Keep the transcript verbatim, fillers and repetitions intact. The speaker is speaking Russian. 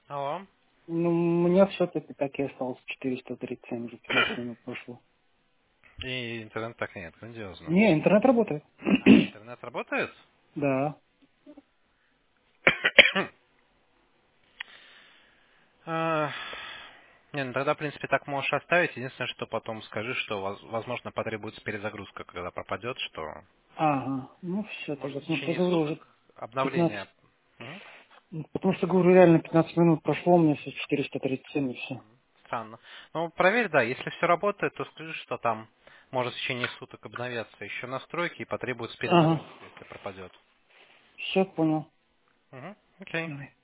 Алло. Ну, у меня все-таки так и осталось четыреста тридцать семь, уже пятнадцать минут прошло. И интернет так нет, грандиозно. Не, интернет работает. А, интернет работает? Да. А, Не, ну тогда, в принципе, так можешь оставить. Единственное, что потом скажи, что, воз- возможно, потребуется перезагрузка, когда пропадет, что, Ага. Ну, все может, тогда. в Ну, я течение говорю, суток уже обновление. пятнадцать. Мгм. Ну, потому что, говорю, реально пятнадцать минут прошло, у меня все четыреста тридцать семь и все. Странно. Ну, проверь, да, если все работает, то скажи, что там может в течение суток обновятся еще настройки и потребуется Ага. перезагрузка, если пропадет. Все, понял. Угу. Окей. Давай.